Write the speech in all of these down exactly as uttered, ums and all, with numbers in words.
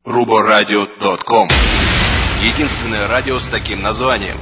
рубо-радио точка ком. Единственное радио с таким названием.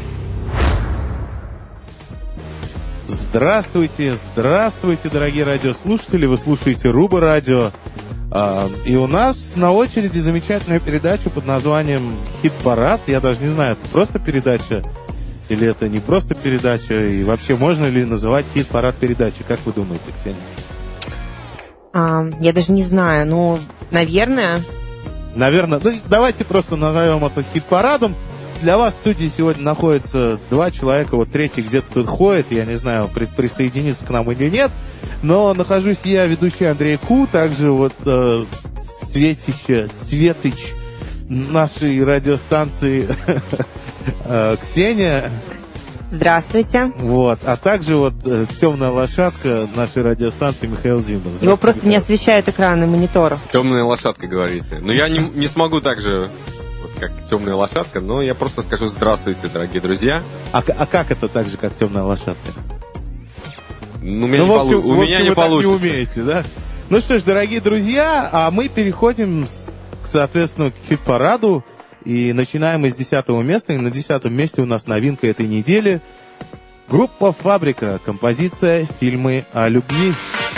Здравствуйте, здравствуйте, дорогие радиослушатели. Вы слушаете Рубо-радио. И у нас на очереди замечательная передача под названием «Хит-парад». Я даже не знаю, это просто передача или это не просто передача. И вообще, можно ли называть «Хит-парад» передачей? Как вы думаете, Ксения? А, я даже не знаю, но, наверное... Наверное, ну, давайте просто назовем это «Хит-парадом». Для вас в студии сегодня находится два человека, вот третий где-то тут ходит, я не знаю, присоединится к нам или нет, но нахожусь я, ведущий Андрей Ку, также вот э, Светище, Светыч нашей радиостанции э, Ксения. Здравствуйте. Вот, а также вот э, темная лошадка нашей радиостанции Михаил Зимов. Его просто не освещают экраны монитора. Темная лошадка, говорите. Но я не, не смогу так же... как темная лошадка, но я просто скажу здравствуйте, дорогие друзья. А, а как это так же, как темная лошадка? Ну, у меня, ну, не, общем, полу... у меня не вы получится. Так не умеете, да? Ну что ж, дорогие друзья, а мы переходим, соответственно, к хит-параду и начинаем мы с десятого места. И на десятом месте у нас новинка этой недели. Группа «Фабрика». Композиция «Фильмы о любви».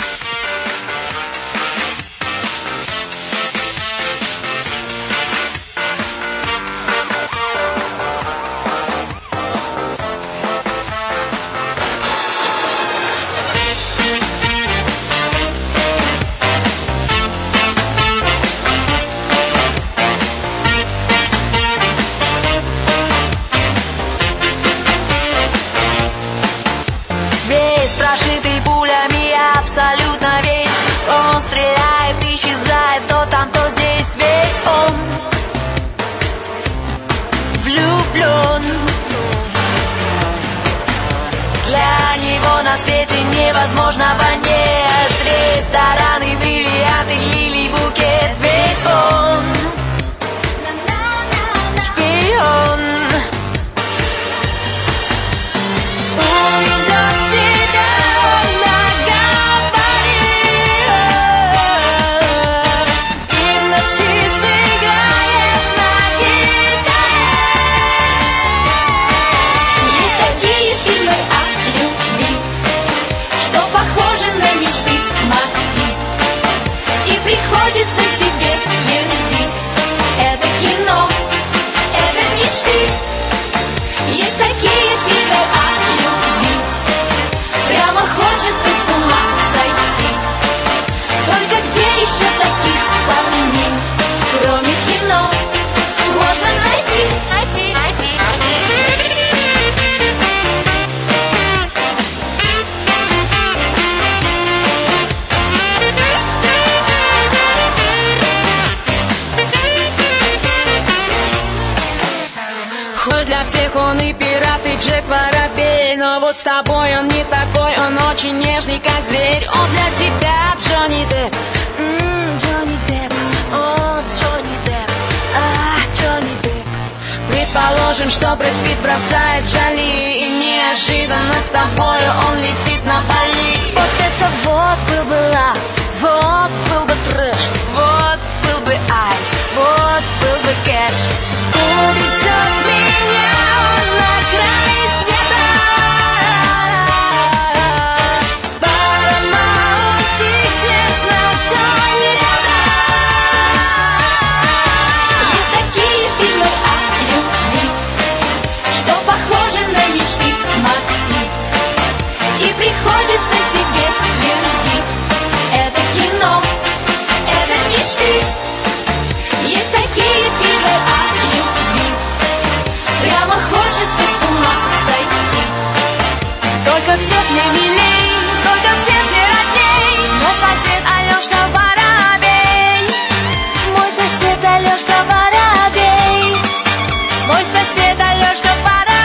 На свете невозможного нет. Рестораны, бриллианты, лилий, букет. Ведь он шпион. Увезет тебя на габарит и в ночи сыграет на гитаре. Есть такие фильмы о любви, похожи на мечты мои, и приходится себе твердить: это кино, это мечты. Есть такие фильмы о любви, прямо хочется с ума сойти. Только где еще таких парней, кроме кино, можно найти, найти, найти, найти. Для всех он и пират, и Джек Воробей, но вот с тобой он не такой, он очень нежный, как зверь. Он для тебя Джонни Депп, м-м, Джонни Депп, о, Джонни Депп, а, Джонни Депп. Предположим, что Брэд Питт бросает Джоли, и неожиданно с тобою он летит на Бали. Вот это вот был бы лав, вот был бы трэш, вот был бы айс, вот был бы кэш. Увезет меня на край света. Paramount Pictures на все лето. Есть такие фильмы о любви, что похожи на мечты мои, и приходится себе твердить: это кино, это мечты. Есть такие фильмы о любви, прямо хочется с ума сойти. Только всех мне милей, только всех мне родней мой сосед Алешка Воробей. Мой сосед Алешка Воробей. Мой сосед Алешка Воробей.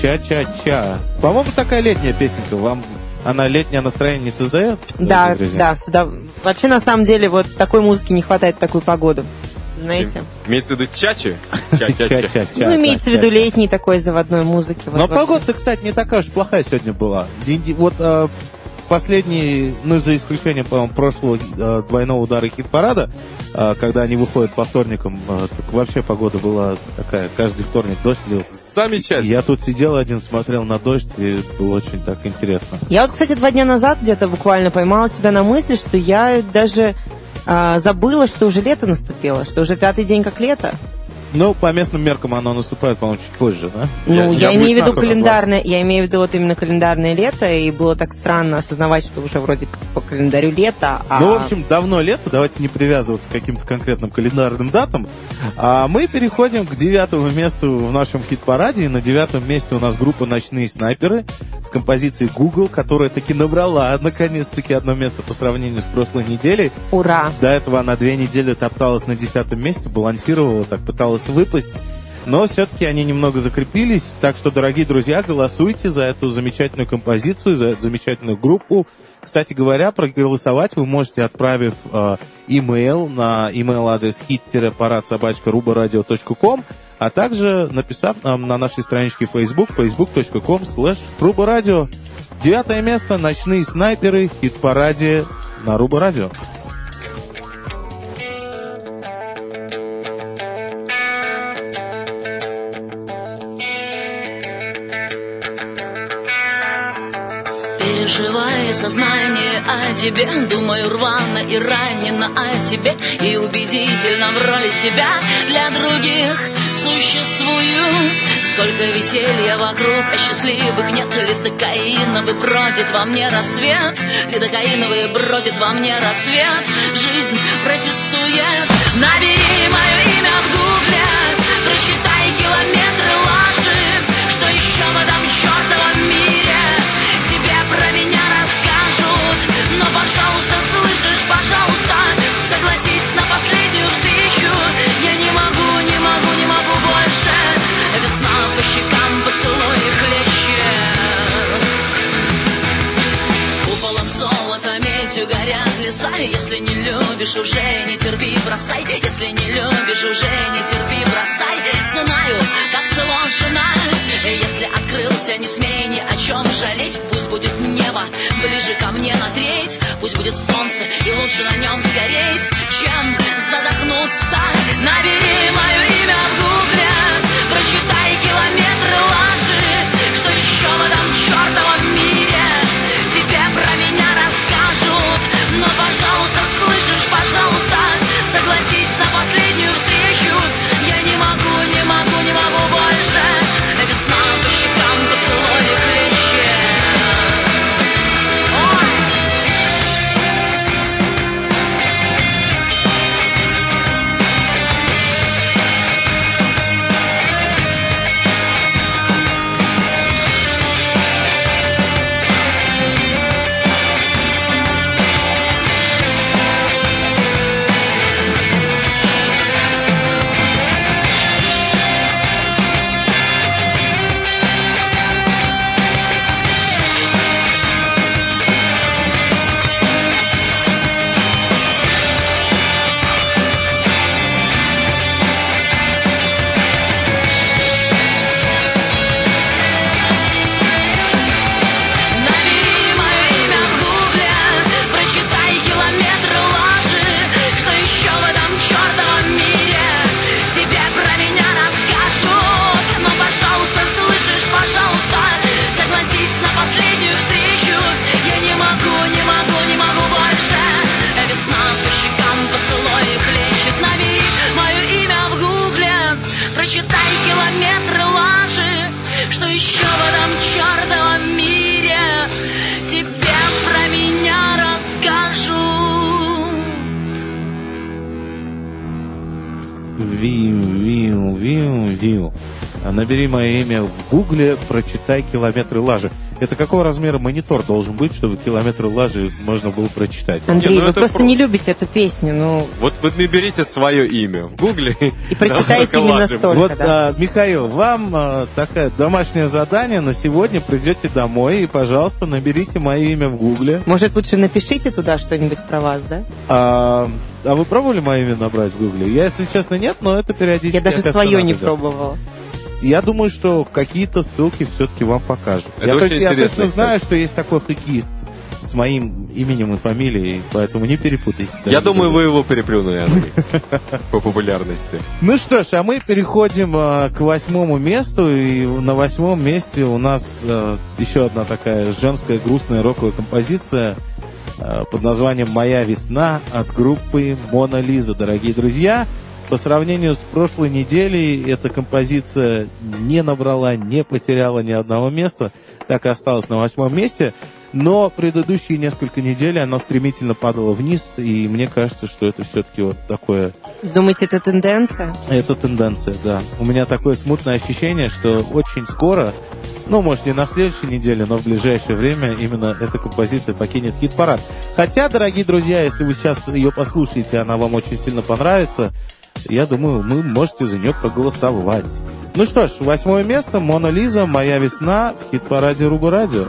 Ча-ча-ча. По-моему, такая летняя песенка. Вам она летнее настроение не создает? Да, да, сюда. Вообще, на самом деле, вот такой музыки не хватает в такую погоду. Знаете? Имеется в виду чачи? Ча-ча-ча. Ну, имеется в виду летней такой заводной музыки. Но погода, кстати, не такая уж плохая сегодня была. Вот э, последний, ну, за исключением, по-моему, прошлого э, двойного удара хит-парада, э, когда они выходят по вторникам, э, так вообще погода была такая, каждый вторник дождь лил. Замечательно. Я тут сидел один, смотрел на дождь, и было очень так интересно. Я вот, кстати, два дня назад где-то буквально поймала себя на мысли, что я даже а, забыла, что уже лето наступило, что уже пятый день как лето. Ну, по местным меркам оно наступает, по-моему, чуть позже, да? Ну, я, я, я имею в виду только календарное, я имею в виду вот именно календарное лето, и было так странно осознавать, что уже вроде как по календарю лето, а... Ну, в общем, давно лето, давайте не привязываться к каким-то конкретным календарным датам. А мы переходим к девятому месту в нашем хит-параде, и на девятом месте у нас группа «Ночные снайперы» с композицией «Google», которая таки набрала, наконец-таки, одно место по сравнению с прошлой неделей. Ура! До этого она две недели топталась на десятом месте, балансировала, так пыталась выпасть, но все-таки они немного закрепились, так что, дорогие друзья, голосуйте за эту замечательную композицию, за эту замечательную группу. Кстати говоря, проголосовать вы можете, отправив э, имейл на имейл-адрес hit-парад собака рубарадио точка ком, а также написав нам на нашей страничке Facebook, facebook.com слэш рубарадио. Девятое место, «Ночные снайперы», хит-параде на Рубарадио. Переживая сознание о тебе, думаю рвано и ранено о тебе, и убедительно в роли себя для других существую. Сколько веселья вокруг, а счастливых нет. Лидокаиновый бродит во мне рассвет, Лидокаиновый бродит во мне рассвет. Жизнь протестует. Набери мое имя в гугле, прочитай километры лажи. Что еще в этом чертовом мире тебе про меня расскажут? Но, пожалуйста, слышишь, пожалуйста, согласись на последнюю встречу. Я не могу, не могу, не могу больше. Весна по щекам, поцелуй хлещет. Куполом золота, медью горят леса. Если не любишь, уже не терпи, бросай. Если не любишь, уже не терпи, бросай. Знаю, как сложно. Если открылся, не смей ни о чем жалеть. Пусть будет небо ближе ко мне на треть. Пусть будет солнце, и лучше на нем сгореть, чем задохнуться. Набери мое имя в гугле, прочитай километры лажи. Что еще в этом чертовом мире тебе про меня расскажут? Но, пожалуйста, слышишь, пожалуйста, согласись на последнюю встречу. Я не могу, не могу, не могу больше. Весна по щекам, поцелуй хлещет. Набери мое имя в гугле, прочитай километры лажи. Это какого размера монитор должен быть, чтобы километры лажи можно было прочитать? Андрей, Не, ну вы это просто про- не любите эту песню, ну, Вот вы наберите свое имя в гугле. и прочитайте давай именно лажем. столько, Вот, да. а, Михаил, вам а, такое домашнее задание на сегодня. Придете домой и, пожалуйста, наберите мое имя в гугле. Может, лучше напишите туда что-нибудь про вас, да? А, а вы пробовали мое имя набрать в гугле? Я, если честно, нет, но это периодически... Я даже оказывается, свое надо не делать. пробовала. Я думаю, что какие-то ссылки все-таки вам покажут. Это я очень только- я интересно, точно кстати. знаю, что есть такой хоккеист с моим именем и фамилией, поэтому не перепутайте. Я дорогие думаю, друзья. вы его переплюнули, Андрей, по популярности. Ну что ж, а мы переходим а, к восьмому месту, и на восьмом месте у нас а, еще одна такая женская грустная роковая композиция а, под названием «Моя весна» от группы «Мона Лиза». Дорогие друзья, по сравнению с прошлой неделей эта композиция не набрала, не потеряла ни одного места, так и осталась на восьмом месте. Но предыдущие несколько недель она стремительно падала вниз, и мне кажется, что это все-таки вот такое... Думаете, это тенденция? Это тенденция, да. У меня такое смутное ощущение, что очень скоро, ну, может, не на следующей неделе, но в ближайшее время именно эта композиция покинет хит-парад. Хотя, дорогие друзья, если вы сейчас ее послушаете, она вам очень сильно понравится, я думаю, вы можете за нее проголосовать. Ну что ж, восьмое место, Мона Лиза, «Моя весна» в хит-параде Руба Радио.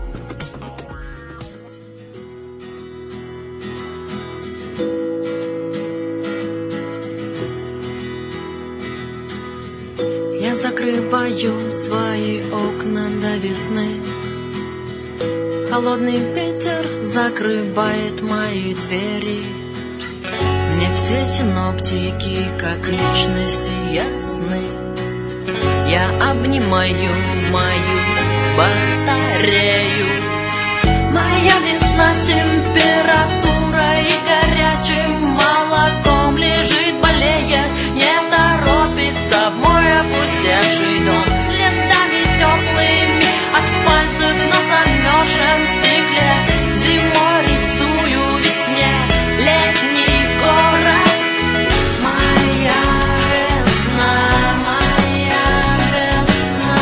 Я закрываю свои окна до весны. Холодный ветер закрывает мои двери. Мне все синоптики как личности ясны. Я обнимаю мою батарею. Моя весна с температурой и горячим молоком лежит, болея, не торопится в мой опустевший дом. Следами теплыми от пальцев на замерзшем стекле зимой рисую весне летний город. Моя весна, моя весна.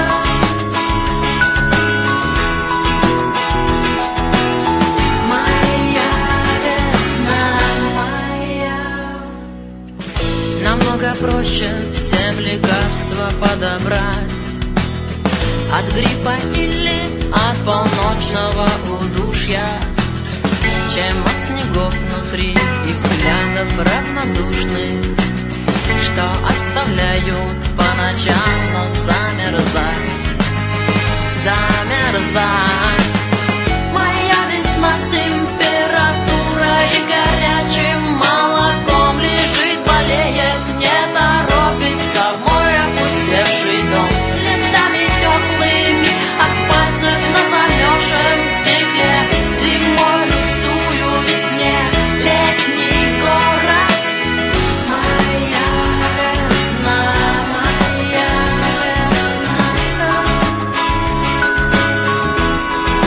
Моя весна, моя. Намного проще всем лекарства подобрать от гриппа или от полночного удушья, чем от снегов внутри и взглядов равнодушных, что оставляют по ночам, но замерзать, замерзать. Моя весна с температурой и горячим молоком лежит, болеет, не торопится в мой опустевший дом. Следами теплыми от пальцев на замерзшем стекле зимой рисую весне летний город. Моя весна, моя весна.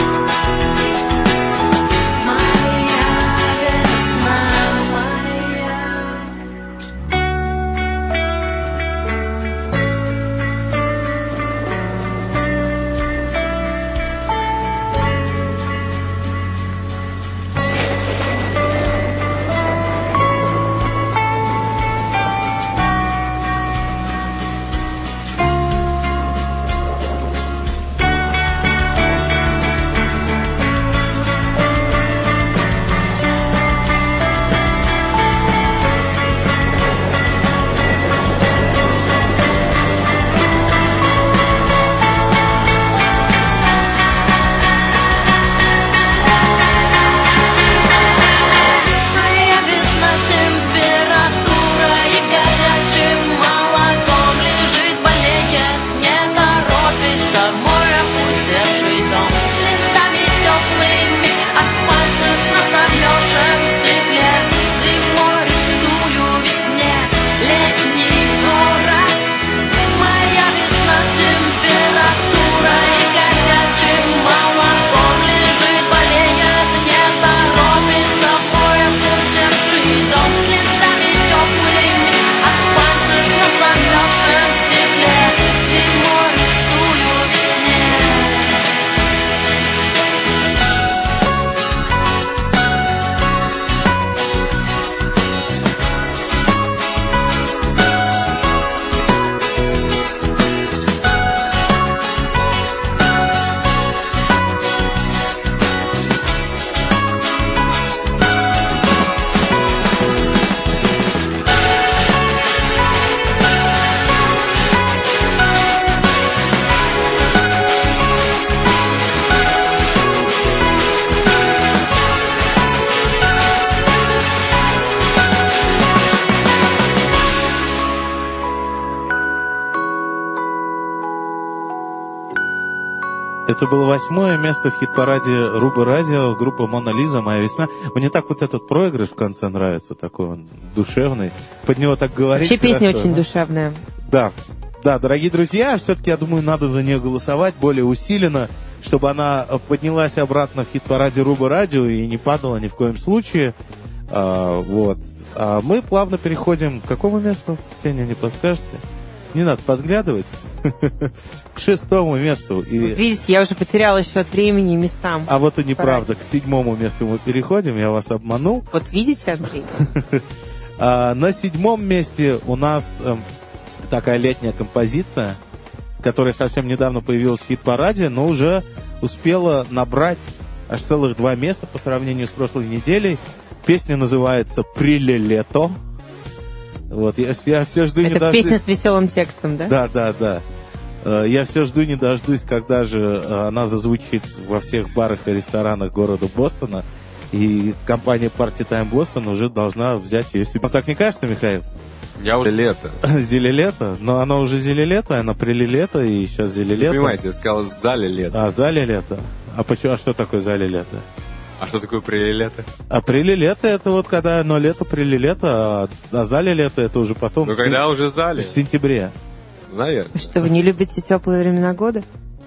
Это было восьмое место в хит-параде Рубы Радио, группа «Мона Лиза», «Моя весна». Мне так вот этот проигрыш в конце нравится, такой он душевный. Под него так говорить. Вообще песня хорошо, очень да? душевная. Да, да, дорогие друзья, все-таки, я думаю, надо за нее голосовать более усиленно, чтобы она поднялась обратно в хит-параде Рубы Радио и не падала ни в коем случае. А, вот. А мы плавно переходим к какому месту? Ксения, не подскажете? Не надо подглядывать. К шестому месту. И... Вот видите, я уже потеряла счет времени и местам. А вот и неправда. К седьмому месту мы переходим. Я вас обманул. Вот видите, Андрей? а, на седьмом месте у нас э, такая летняя композиция, которая совсем недавно появилась в хит-параде, но уже успела набрать аж целых два места по сравнению с прошлой неделей. Песня называется «Приле-лето». Вот, я, я все жду не Это дождусь. песня с веселым текстом, да? Да, да, да. Я все жду не дождусь, когда же она зазвучит во всех барах и ресторанах города Бостона. И компания Party Time Boston уже должна взять ее себе. Вам так не кажется, Михаил? Я уже лето. Зеле-лето? Но она уже зеле-лето, она приле-лето, и сейчас зеле-лето. Вы понимаете, я сказал зале лето. А, зале-лето. А, почему, а что такое зале-лето? А что такое приле-лето? А приле-лето это вот когда оно лето, приле-лето, а, а зале-лето это уже потом. Ну, в когда сен- уже зале. В сентябре. Наверное. Что, вы не любите теплые времена года?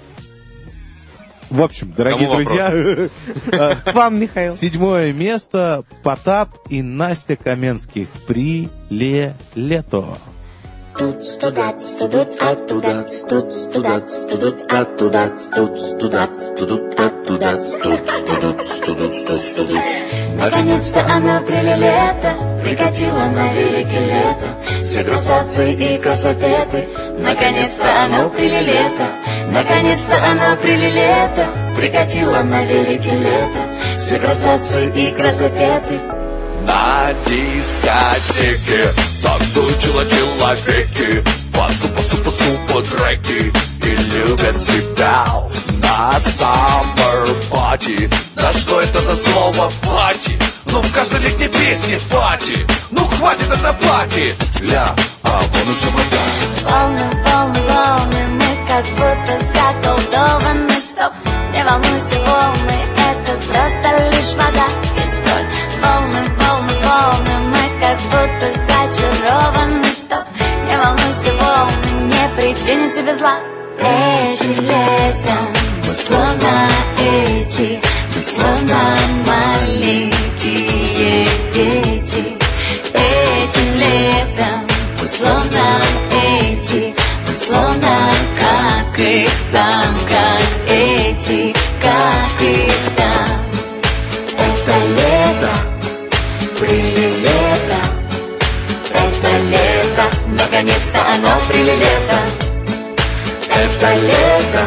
В общем, дорогие Кому друзья, К вам, Михаил. седьмое место Потап и Настя Каменских. Приле-лето. Туц, тудац, тудуц, оттудац, туц, тудац, тудут, оттудац, туц, тудац, тудут, оттудац, туц, тудуц, тудуц, туц, тудуц. Наконец-то она приле-лето, прикатила на велике лето, все красавцы и красопеты. Наконец-то оно приле-лето, наконец-то оно приле-лето, прикатила на велике лето, все красавцы и красопеты. На дискотеке танцуют человеки, пасу-пасу-пасу треки и любят себя на summer party. Да что это за слово пати? Ну в каждой летней песне пати. Ну хватит это пати. Ля, а вон уже вода. Волны, волны, волны, мы как будто заколдованы. Стоп, не волнуйся, волны, это просто лишь вода и соль. Волны, волны, волны, мы как будто зачарованы. Стоп, не волнуйся, волны, не причинят тебе зла. Этим летом мы словно эти, мы словно маленькие дети. Этим летом мы словно эти, мы словно как их там, как эти, как их там. Это лето, приле-лето, это лето, наконец-то оно приле-лето. Это лето,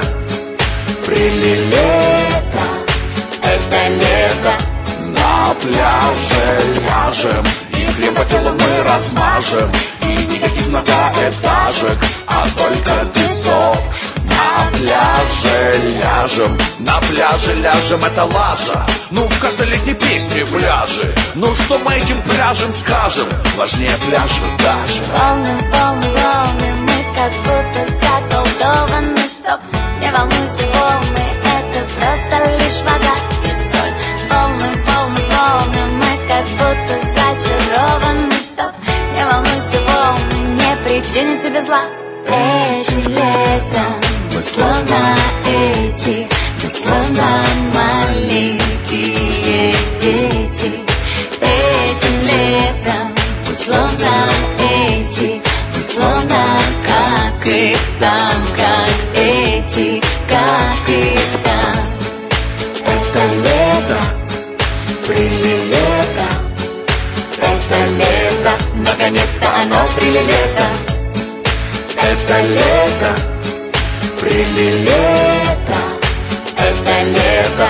приле-лето, это лето. На пляже ляжем, и крем по телу мы размажем, и никаких многоэтажек, а только песок. На пляже ляжем, на пляже ляжем, это лажа. Ну, в каждой летней песне пляжи. Ну, что мы этим пляжем скажем? Важнее пляжа даже. Волны, волны, волны, мы как будто заколдованы. Стоп, не волнуйся, волны, это просто лишь вода и соль. Волны, волны, волны, мы как будто зачарованы. Стоп, не волнуйся, волны, не причинят тебе зла. Этим летом мы словно эти, мы словно маленькие дети. Этим летом мы словно эти, мы словно как их там, как эти, как их там. Это лето, приле-лето, это лето, наконец-то оно приле-лето. Это лето, приле-лето, это лето.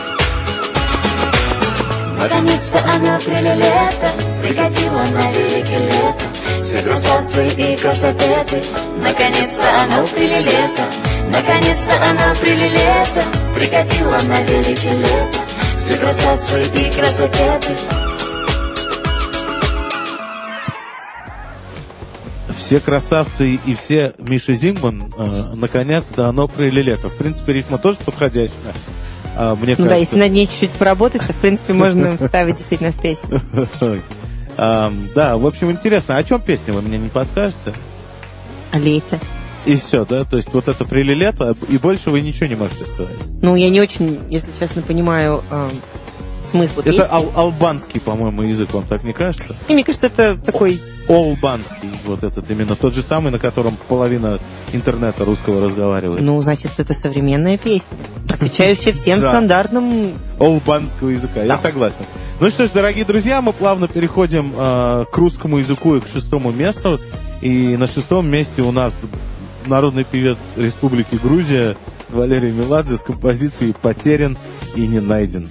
Наконец-то оно приле-лето, прикатило на велике лето, все красавцы и красопеты. Наконец-то оно приле-лето, наконец-то оно приле-лето, прикатило на велике лето, все красавцы и красопеты. все красавцы и все Миша Зингман, э, наконец-то оно про Лилека. В принципе, рифма тоже подходящая. А, мне ну кажется... да, если над ней чуть-чуть поработать, то, в принципе, можно вставить действительно в песню. а, да, в общем, интересно. О чем песня, вы мне не подскажете? О лете. И все, да? То есть вот это «Прили лето», и больше вы ничего не можете сказать? Ну, я не очень, если честно, понимаю э, смысл песни. Это ал- албанский, по-моему, язык, вам так не кажется? И мне кажется, это такой... Олбанский, вот этот именно тот же самый, на котором половина интернета русского разговаривает. Ну, значит, это современная песня, отвечающая всем стандартным... Олбанского языка, я согласен. Ну что ж, дорогие друзья, мы плавно переходим э, к русскому языку и к шестому месту. И на шестом месте у нас народный певец Республики Грузия Валерий Меладзе с композицией «Потерян и не найден».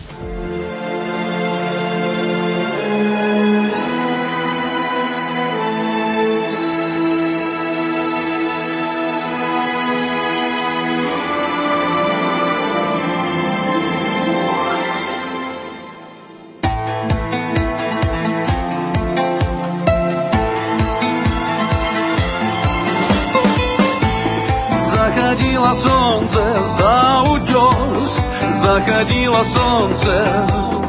Заходило солнце за утес, заходило солнце.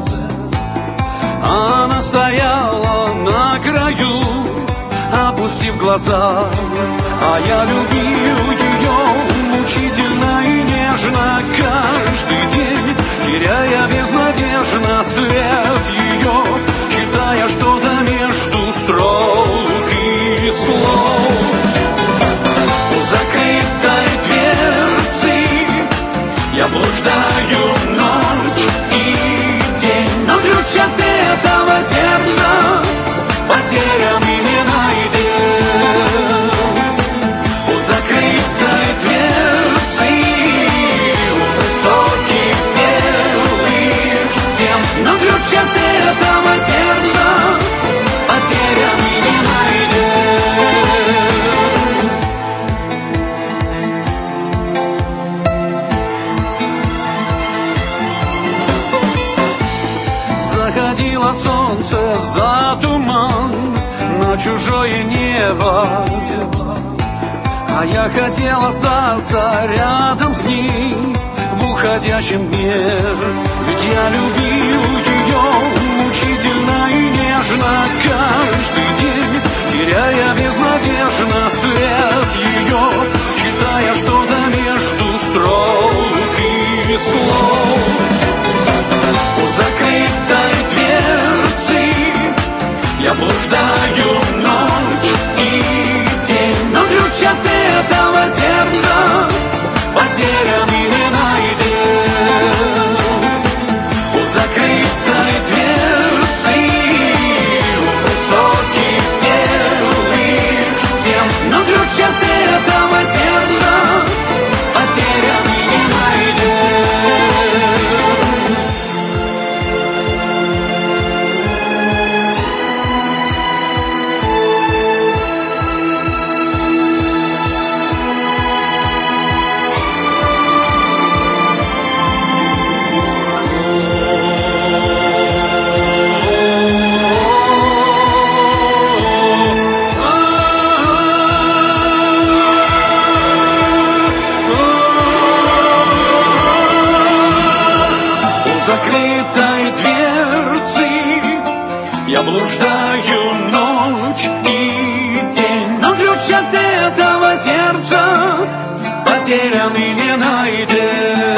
Она стояла на краю, опустив глаза, а я любил ее мучительно и нежно каждый день, теряя безнадежно след ее, читая что-то между строк и слов. Закрытой дверцей я блуждаю ночь и день, но ключ от этого сердца потерян и не найден. У закрытой дверцы, у высоких белых стен, но ключ от этого сердца потерян и не найден. Заходило солнце за туман на чужое небо, а я хотел остаться рядом с ней в уходящем дне, ведь я любил ее мучительно и нежно каждый день, теряя безнадежно след ее, читая что-то между строк и слов. У закрытой дверцы я блуждаю ночь и день, но ключ от этого сердца потерян и не найден. У закрытой дверцы, у высоких белых стен, но ключ от этого сердца потерян и не найден. Закрытой дверцы я блуждаю ночь и день, но ключ от этого сердца потерян и не найден.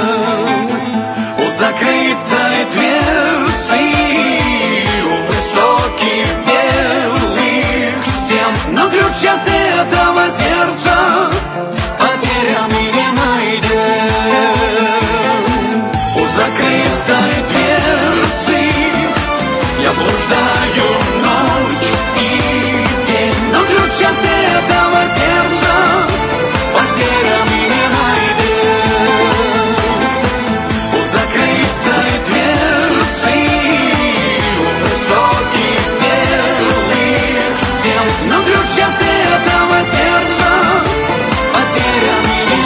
У закрытой дверцы, у высоких белых стен, но ключ от этого сердца потерян и не найден. У закрытой дверцы я блуждаю ночь и день, но ключ от этого сердца потерян и не найден. У закрытой дверцы, у высоких белых стен, но ключ от этого сердца потерян и не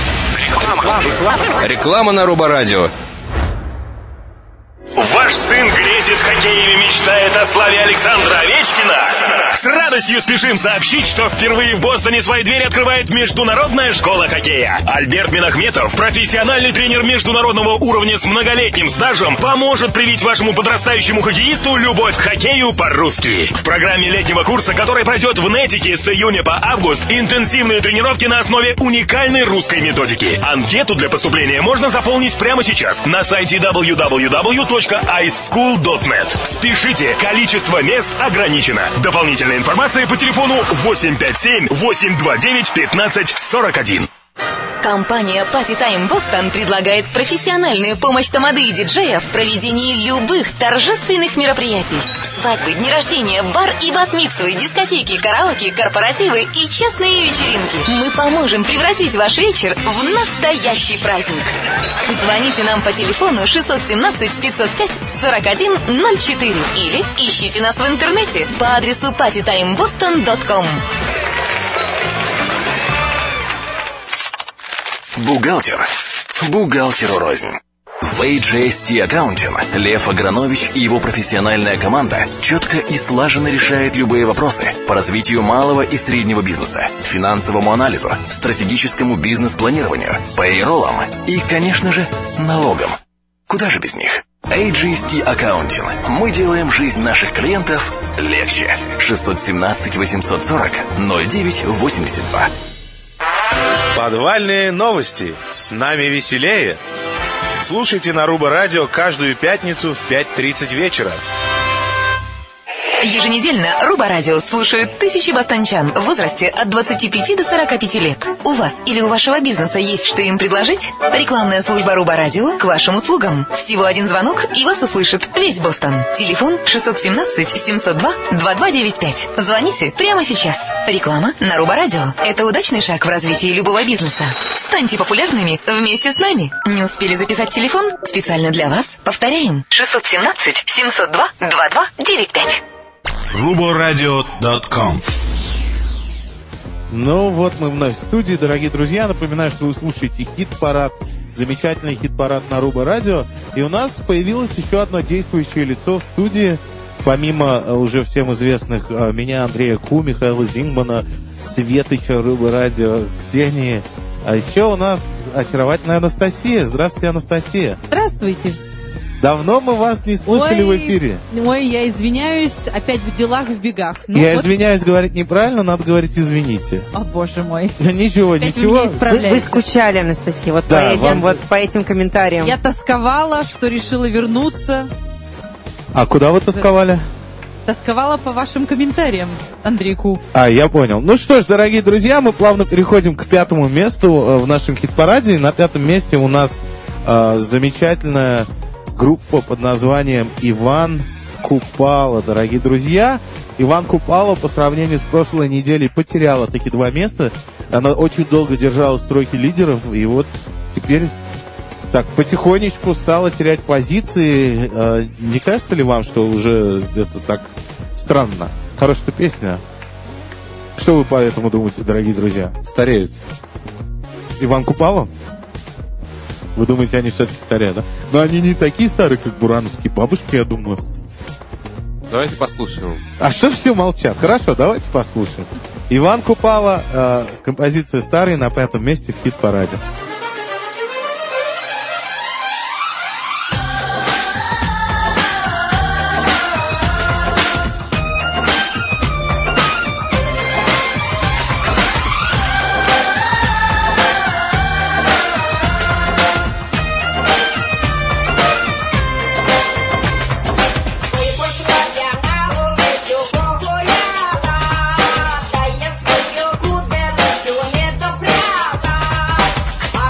найден. Реклама на Роборадио. Ваш сын Грезит хоккеем и мечтает о славе Александра Овечкина? С радостью спешим сообщить, что впервые в Бостоне свои двери открывает Международная школа хоккея. Альберт Минахметов, профессиональный тренер международного уровня с многолетним стажем, поможет привить вашему подрастающему хоккеисту любовь к хоккею по-русски. В программе летнего курса, который пройдет в Нетике с июня по август, интенсивные тренировки на основе уникальной русской методики. Анкету для поступления можно заполнить прямо сейчас на сайте дабл ю дабл ю дабл ю точка айс скул точка нет. Спешите, количество мест ограничено. Дополнительная информация по телефону восемь пять семь восемь два девять пятнадцать сорок один. Компания Party Time Boston предлагает профессиональную помощь тамады и диджея в проведении любых торжественных мероприятий. Свадьбы, дни рождения, бар и бат-мицвы, дискотеки, караоке, корпоративы и частные вечеринки. Мы поможем превратить ваш вечер в настоящий праздник. Звоните нам по телефону шесть один семь пятьсот пять сорок один ноль четыре или ищите нас в интернете по адресу парти тайм бостон точка ком. Бухгалтер. Бухгалтеру рознь. В эй джей эс ти Accounting Лев Агранович и его профессиональная команда четко и слаженно решают любые вопросы по развитию малого и среднего бизнеса, финансовому анализу, стратегическому бизнес-планированию, пейроллам и, конечно же, налогам. Куда же без них? эй джей эс ти Accounting. Мы делаем жизнь наших клиентов легче. шесть один семь восемь сорок ноль девять восемьдесят два. Подвальные новости. С нами веселее. Слушайте на Руба Радио каждую пятницу в пять тридцать вечера. Еженедельно Руба Радио слушают тысячи бостончан в возрасте от двадцати пяти до сорока пяти лет. У вас или у вашего бизнеса есть что им предложить? Рекламная служба Руба Радио к вашим услугам. Всего один звонок, и вас услышит весь Бостон. Телефон шесть один семь семь ноль два два два девять пять. Звоните прямо сейчас. Реклама на Руба Радио. Это удачный шаг в развитии любого бизнеса. Станьте популярными вместе с нами. Не успели записать телефон? Специально для вас повторяем. шесть один семь семь ноль два два два девять пять. руборадио точка ком. Ну вот мы вновь в студии, дорогие друзья. Напоминаю, что вы слушаете хит-парад, замечательный хит-парад на Руба Радио. И у нас появилось еще одно действующее лицо в студии. Помимо уже всем известных меня, Андрея Ку, Михаила Зингмана, Светыча, Руба Радио, Ксении. А еще у нас очаровательная Анастасия. Здравствуйте, Анастасия. Здравствуйте. Давно мы вас не слышали ой, в эфире. Ой, я извиняюсь, опять в делах, в бегах. Ну, я вот... извиняюсь, говорить неправильно, надо говорить извините. О, боже мой. Ничего, опять ничего. Вы, вы скучали, Анастасия, вот, да, по этим, вам... вот по этим комментариям. Я тосковала, что решила вернуться. А куда вы тосковали? Тосковала по вашим комментариям, Андрей Ку. А, я понял. Ну что ж, дорогие друзья, мы плавно переходим к пятому месту в нашем хит-параде. На пятом месте у нас э, замечательная группа под названием Иван Купала, дорогие друзья. Иван Купала по сравнению с прошлой неделей потеряла таки два места. Она очень долго держалась в тройке лидеров, и вот теперь так потихонечку стала терять позиции. А, не кажется ли вам, что уже это так странно? Хорошая песня. Что вы по этому думаете, дорогие друзья? Стареют. Иван Купала? Вы думаете, они все-таки старые, да? Но они не такие старые, как бурановские бабушки, я думаю. Давайте послушаем. А что все молчат? Хорошо, давайте послушаем. Иван Купала, э, композиция «Старый» на пятом месте в хит-параде. Дай я свою куделю, не допряла.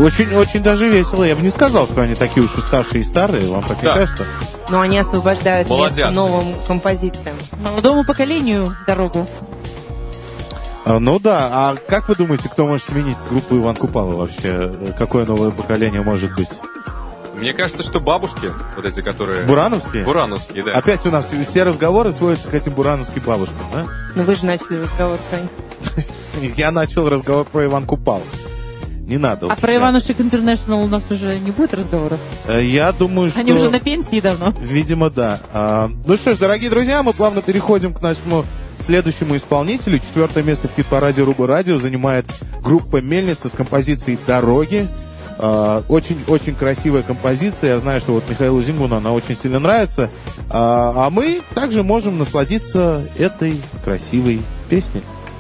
Очень, очень даже весело. Я бы не сказал, что они такие уж уставшие и старые. Вам так не Да. кажется? Но они освобождают Молодец. место новым композициям. Молодому поколению дорогу. А, ну да. А как вы думаете, кто может сменить группу Иван Купала вообще? Какое новое поколение может быть? Мне кажется, что бабушки, вот эти, которые... Бурановские? Бурановские, да. Опять у нас все разговоры сводятся к этим бурановским бабушкам, да? Ну вы же начали разговор про них. Я начал разговор про Иван Купал. Не надо. А про Иванушек Интернешнл у нас уже не будет разговоров? Э, Я думаю, что... Они уже на пенсии давно. Видимо, да. А, ну что ж, дорогие друзья, мы плавно переходим к нашему следующему исполнителю. Четвертое место в хит-параде Руба Радио занимает группа «Мельница» с композицией «Дороги». А, Очень-очень красивая композиция. Я знаю, что вот Михаилу Зингману она очень сильно нравится. А, а мы также можем насладиться этой красивой песней.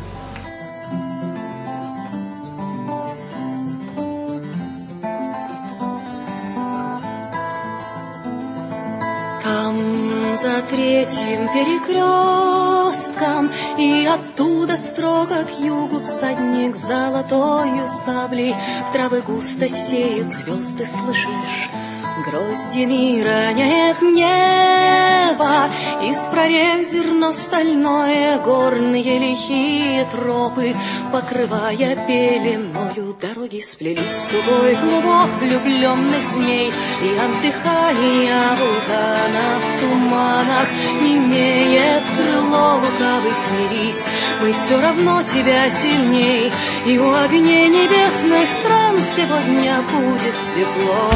Там за третьим перекрестком, и оттуда строго к югу всадник золотою саблей в травы густо сеет звезды, слышишь? Гроздями роняет небо, из прорех зерно стальное, горные лихие тропы, покрывая пеленою, дороги сплелись в тугой клубок влюбленных змей, и от дыхания вулкана в туманах немеет крыло лукавый, смирись, мы все равно тебя сильней, и у огней небесных стран сегодня будет тепло.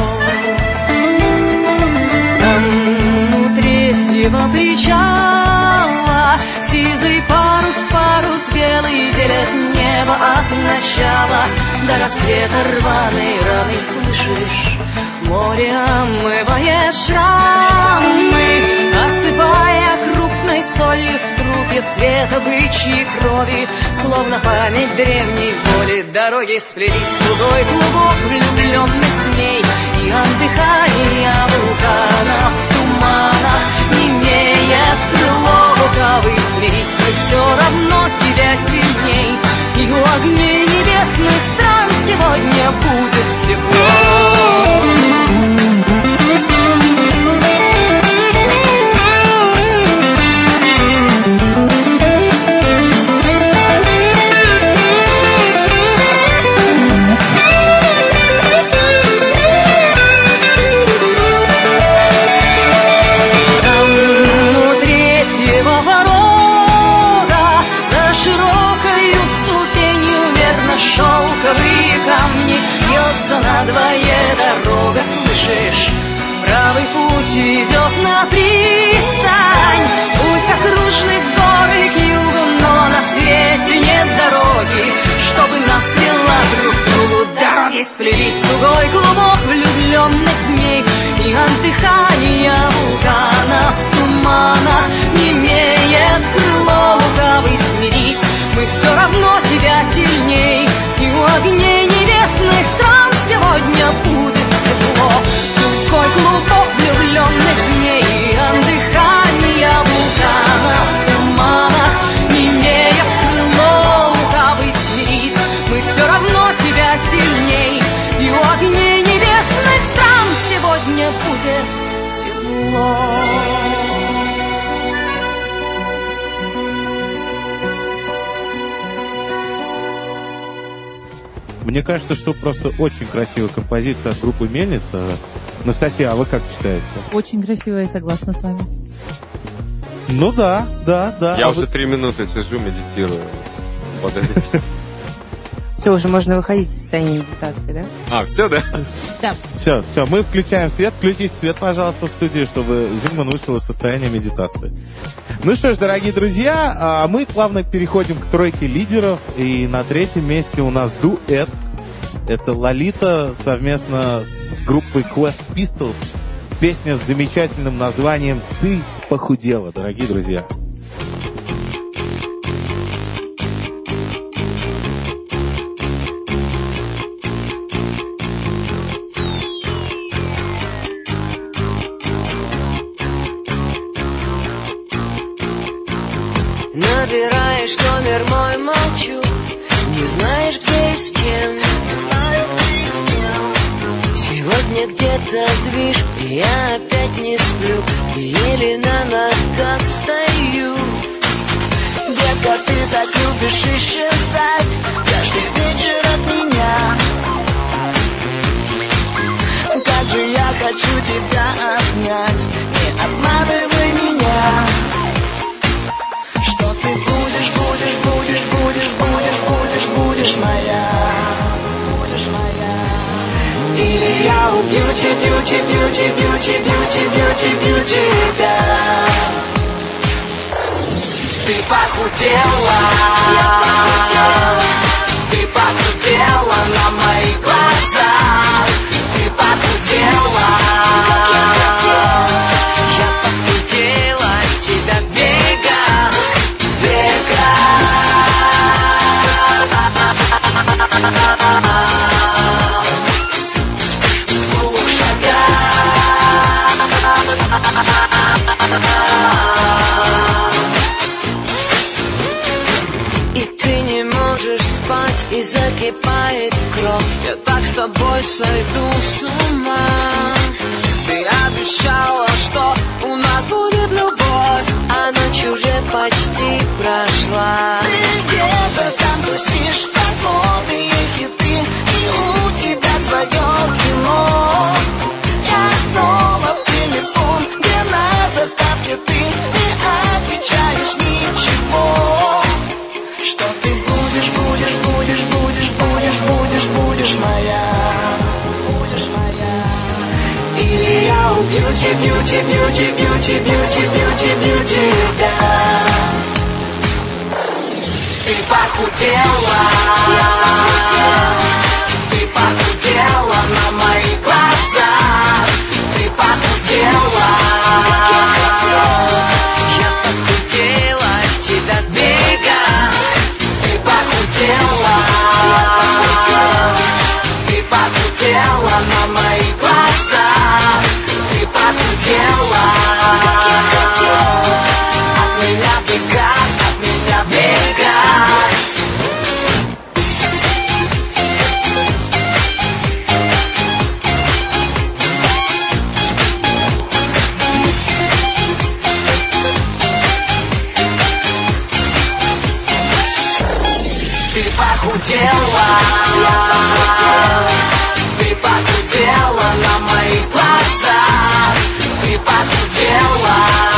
Там у третьего причала сизый парус, парус белый делит небо от начала до рассвета рваной раны, слышишь? Море омывает шрамы, осыпая крупной солью струпья цвета бычьей крови, словно память древней боли. Дороги сплелись в тугой клубок влюбленных змей, и от дыхания вулкана в туманах немеет крыло лукавый, смирись, мы все равно тебя сильней, и у огней небесных стран сегодня будет тепло. Надвое дорога, слышишь? Правый путь ведет на пристань, путь окружных гор и к югу, но на свете нет дороги, чтобы нас вела друг к другу. Дороги сплелись в тугой клубок влюбленных змей, и от дыхания вулкана в туманах немеет крыло лукавый, смирись, мы все равно тебя сильней, и у огней небесных стран сегодня будет тепло. Тугой клубок влюбленных змей, и от дыхания вулкана в туманах немеет крыло лукавый, смирись, мы все равно тебя сильней, и у огней небесных стран сегодня будет тепло. Мне кажется, что просто очень красивая композиция от группы «Мельница». Настасья, а вы как считаете? Очень красивая, я согласна с вами. Ну да, да, да. Я а уже вы... три минуты сижу, медитирую. Вот это. Все, уже можно выходить из состояния медитации, да? А, все, да? Да. Все, все, мы включаем свет. Включите свет, пожалуйста, в студии, чтобы Зингман вышел из состояния медитации. Ну что ж, дорогие друзья, мы плавно переходим к тройке лидеров. И на третьем месте у нас дуэт. Это Лолита совместно с группой Quest Pistols. Песня с замечательным названием «Ты похудела», дорогие друзья. Набираешь номер мой, молчу, не знаешь, где и с кем. Не знаю, где и с кем. мне где-то движ, и я опять не сплю, и еле на ногах встаю. Детка, ты так любишь исчезать каждый вечер от меня. Как же я хочу тебя обнять, не обманывай меня. Что ты будешь, будешь, будешь, будешь, будешь, будешь, будешь моя. Будешь моя. Или я убью тебя, бьюти, бьюти, бьюти, бьюти, бьюти, бьюти тебя. Ты похудела, я похудела, ты похудела на моих глазах. Ты похудела, я похудела от тебя бега, бега. В двух шагах. И ты не можешь спать, и закипает кровь. Я так с тобой сойду с ума. Ты обещала, что у нас будет любовь, а ночь уже почти прошла. Ты где-то там тусишь, как модные хиты, и у тебя свое кино. Я снова в телефон, где на заставке ты не отвечаешь ничего. Что ты будешь, будешь, будешь, будешь, будешь, будешь, будешь моя. Будешь моя. Или я убью тебя, бьюти, бьюти, бьюти, бьюти, бьюти, бьюти тебя. Ты похудела, я похудела, ты похудела на моих глазах. Ты похудела, я похудела от тебя бега. Ты похудела, ты похудела на моих глазах. Ты похудела, от меня бегать, от меня бегать. Ты похудела, ты похудела на моих глазах. Ты похудела,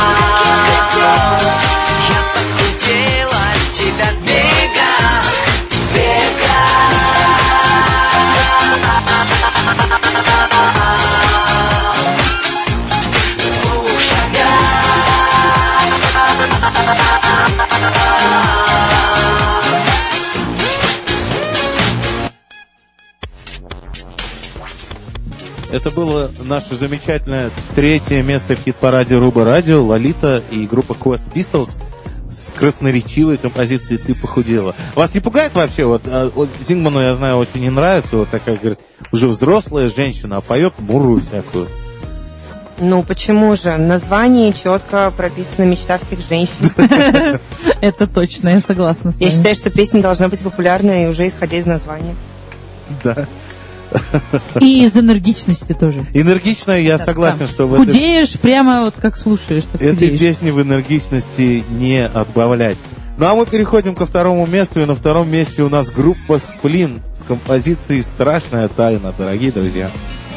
я похудела от тебя бега, бега. В двух шагах. Это было наше замечательное третье место в хит-параде Руба Радио. Лолита и группа Quest Pistols с красноречивой композицией «Ты похудела». Вас не пугает вообще? Вот, а, вот Зингману, я знаю, очень не нравится. Вот такая, говорит, уже взрослая женщина, а поет муру всякую. Ну, почему же? В названии четко прописана мечта всех женщин. Это точно, я согласна с вами. Я считаю, что песня должна быть популярной уже исходя из названия. Да. И из энергичности тоже. Энергичная, я Да, согласен, да. что в Худеешь этой... прямо вот как слушаешь. Так этой худеешь. песни в энергичности не отбавлять. Ну а мы переходим ко второму месту, и на втором месте у нас группа «Сплин» с композицией «Страшная тайна», дорогие друзья.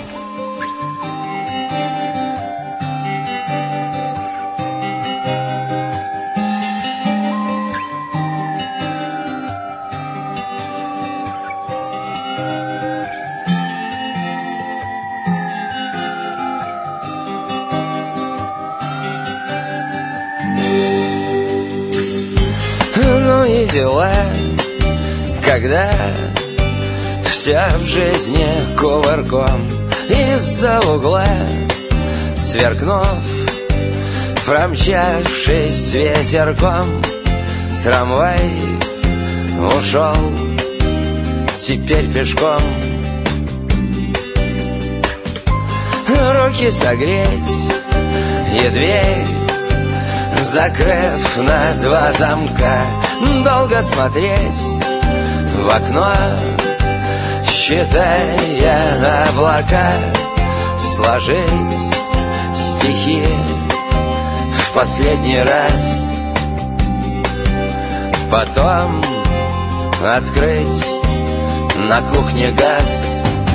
Дела, когда вся в жизни кувырком из-за угла, сверкнув, промчавшись ветерком, трамвай ушел теперь пешком. Руки согреть и дверь, закрыв на два замка, долго смотреть в окно, считая облака, сложить стихи в последний раз, потом открыть на кухне газ.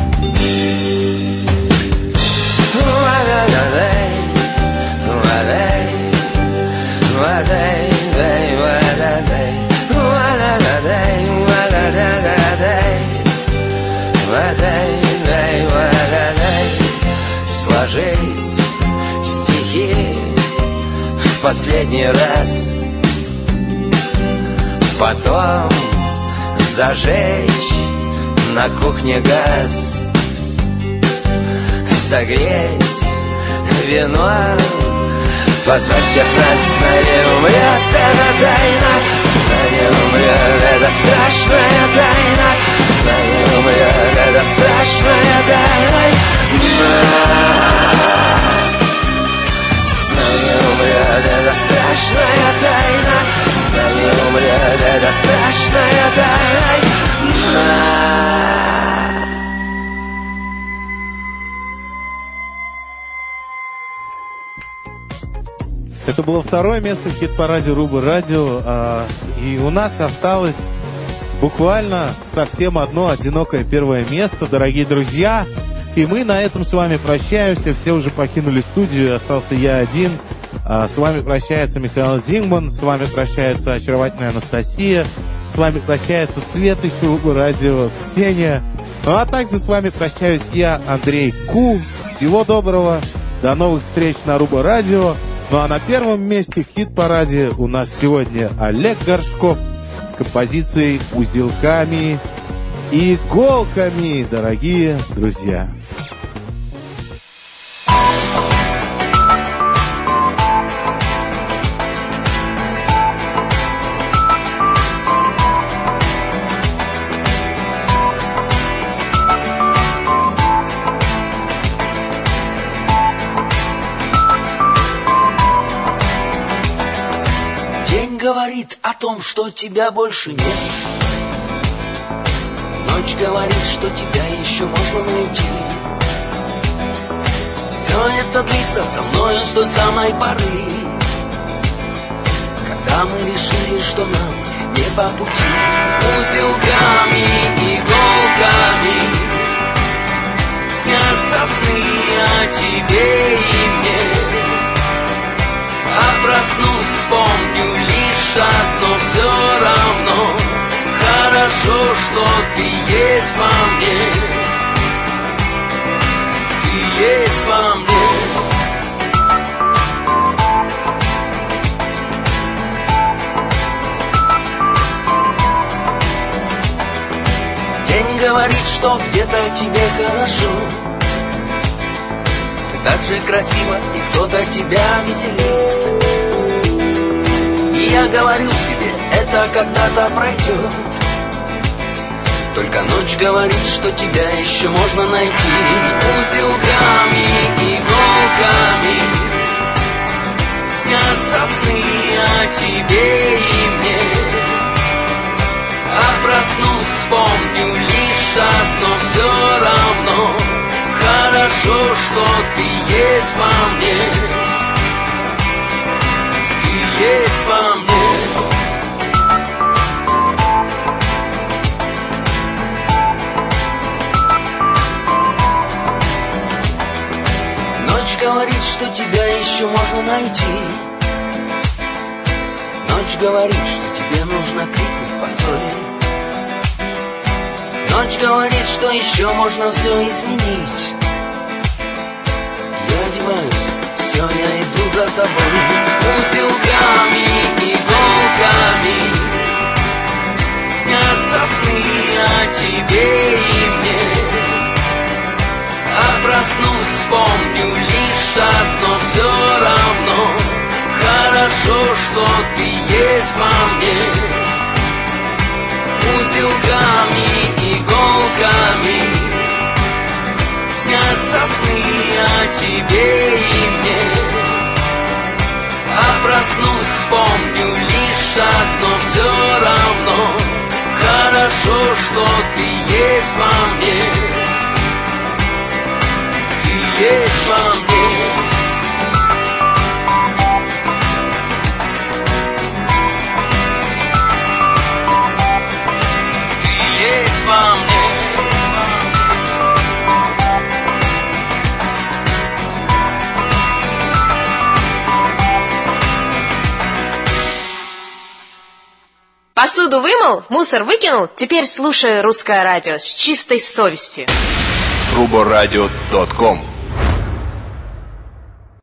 Сложить стихи в последний раз, потом зажечь на кухне газ, согреть вино, позвать всех нас. С нами умрет эта тайна, с нами умрет эта страшная тайна, с нами умрет эта страшная тайна. С нами умрет эта страшная тайна, с нами умрет эта страшная тайна. Это было второе место в хит-параде Рубы Радио, а, и у нас осталось буквально совсем одно одинокое первое место, дорогие друзья. И мы на этом с вами прощаемся. Все уже покинули студию, остался я один. А, с вами прощается Михаил Зингман, с вами прощается очаровательная Анастасия, с вами прощается Света из Рубы Радио, Ксения. Ну а также с вами прощаюсь я, Андрей Ку. Всего доброго, до новых встреч на Рубы Радио. Ну а на первом месте в хит-параде у нас сегодня Олег Горшков с композицией «Узелками и иголками», дорогие друзья. Говорит о том, что тебя больше нет. Ночь говорит, что тебя еще можно найти. Все это длится со мною с той самой поры, когда мы решили, что нам не по пути. Узелками, иголками снятся сны о тебе и мне. А проснусь, вспомню лишь одно, все равно хорошо, что ты есть во мне. Ты есть во мне. День говорит, что где-то тебе хорошо. Так же красиво, и кто-то тебя веселит. И я говорю себе, это когда-то пройдет. Только ночь говорит, что тебя еще можно найти. Узелками, иголками снятся сны о тебе и мне. А проснусь, вспомню лишь одно, все равно хорошо, что ты есть во мне. Ты есть во мне. Ночь говорит, что тебя еще можно найти. Ночь говорит, что тебе нужно крикнуть постой. Ночь говорит, что еще можно все изменить. Я одеваюсь, все, я иду за тобой. Узелками, иголками снятся сны о тебе и мне. А проснусь, вспомню лишь одно, все равно хорошо, что ты есть во мне. Узелками, иголками снятся сны о тебе и мне. А проснусь, вспомню лишь одно, все равно хорошо, что ты есть во мне. Ты есть во мне. Ты есть во мне. Посуду вымыл, мусор выкинул, теперь слушай русское радио с чистой совестью. руборадио точка ком